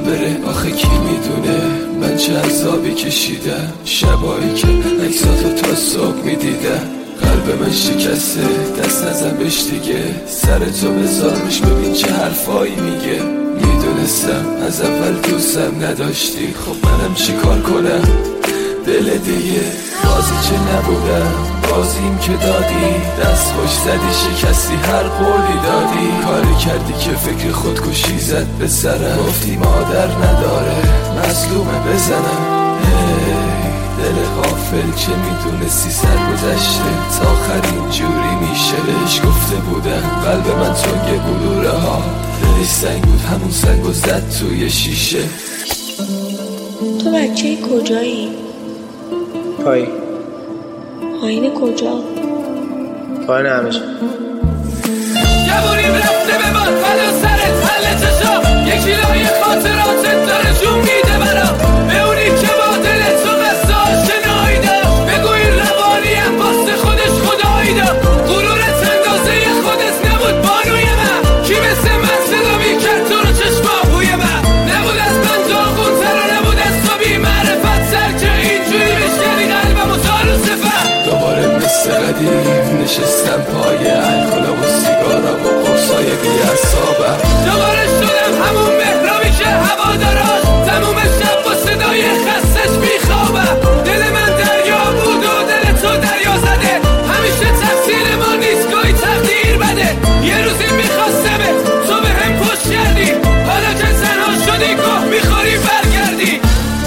جون بره. آخه کی میدونه من چه عذابی کشیدم، شبایی که عکساتو تا صبح میدیدم. قلب من شکسته، دست نزن بهش دیگه، سر تو بذارش ببین چه حرفایی میگه. میدونستم از اول دوستم نداشتی، خب منم چی کار کنم؟ دل دیگه بازی چه نبودم، بازیم که دادی، دست خوش زدی شکستی هر قولی دادی. کاری کردی که فکر خودکشی زد به سرم، گفتی مادر نداره مظلومه بزنم. دل غافل چه میدونستی سرگذشته تا آخر اینجوری میشه. بهش گفته بودم قلب من تنگ بلوره ها، دلش سنگ بود همون سنگو زد توی شیشه. تو بچه کجایی؟ پایین کجا؟ پایین همیشه. جوونیم رفته به باد فدا سرت حل چشا، یکی لای خاطراتت داره جون میده برا. به اونی که با دلت تو قصه آشنایی داشت، بگو این روانیم واسه خودش خدایی داشت. غرورت اندازه خودت نبود بانوی من، کی مثل من صدا میکرد تو رو چشماهوی من. نبود از من داغون تر و نبود از تو بی معرفت سر که اینجوری بشکنی قلبم و تارو صفت. دوباره مثل قدیم نشستم پای الکلا و سیگارا و قرصای بی اعصابم. دوباره شدم همون مهرابی که هواداراش تموم شب با صدای خستش میخوابم. دل من دریا بود و دل تو دریا زده، همیشه تقصیر ما نیست گاهی تقدیر بده. یه روزی میخواستمت تو به هم پشت کردی، حالا که تنها شدی گاه میخوری برگردی.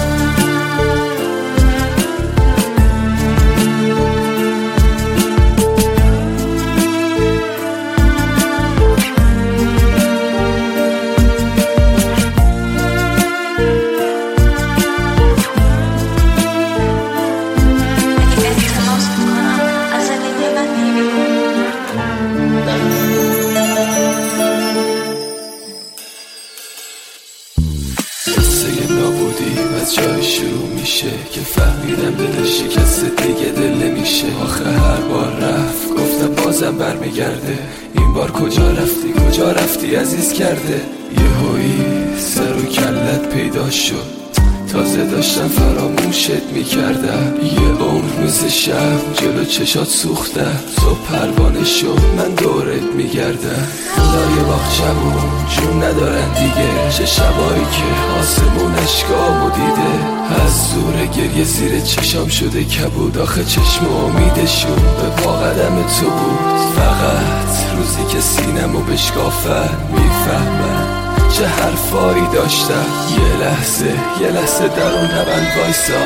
جای شروع میشه که فهمیدم دل شکسته دیگه دل نمیشه. آخه هر بار رفت گفتم بازم برمیگرده، این بار کجا رفتی عزیز کرده. یهویی سر و کلت پیدا شد، تازه داشتم فراموشت میکردم. یه عمر مثل شب جلو چشات سوختم، صبح پروانه شد من دورت میگردم. خدای باغچمون جون ندارن دیگه، چه شبایی که آسمون اشکامو دیده. از زور گریه زیر چشام شده کبود، آخه چشم امیدشون به پا قدم تو بود. فقط روزی که سینمو بشکافن میفهمن چه حرفایی داشتم. یه لحظه در اون روند وایسا،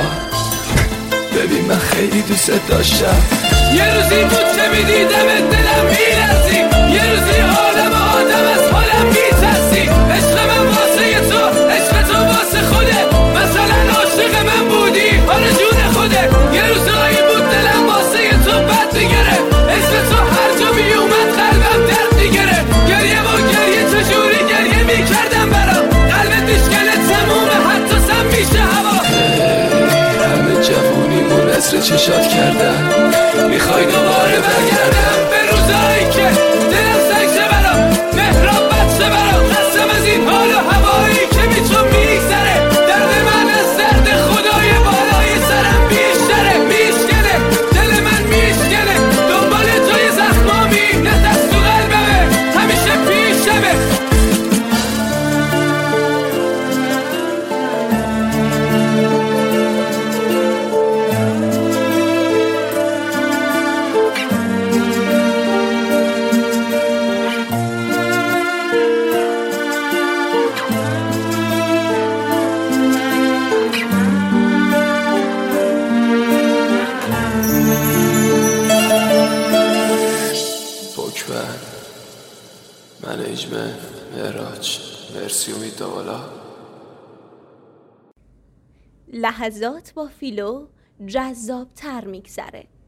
ببین من خیلی دوست داشتم. یه روزی بود که میدیدم دلم میلرزی، یه روزی حالم آدم از حالم میترسی. عشق من واسه تو، عشق تو واسه خوده، مثلا عاشق من بودی حال جون خوده. یه روزایی بود دلم واسه تو بد میگره، عشق تو هر جا میومد قلبم درد میگره. گریه و گریه چجوری گریه میکردم برام، قلبت میشکنه تمومه حتی سم میشه هوا. همه جوونیمون نظر چشات کردن، میخوای دوباره برگردم به روزایی که دلم سنگ شه برام، مهراب بد شه برام. خستم از این حال و هوایی که میتون میگذره، درد من از درد خدای بالای سرم بیشتره. میشکنه دل من میشکنه، دنبال توی زخمامی نه دست تو قلبمه، همیشه پیشمه. منیجمنت معراج مرسی امید داولا. لحظات با فیلو جذاب تر میگذره.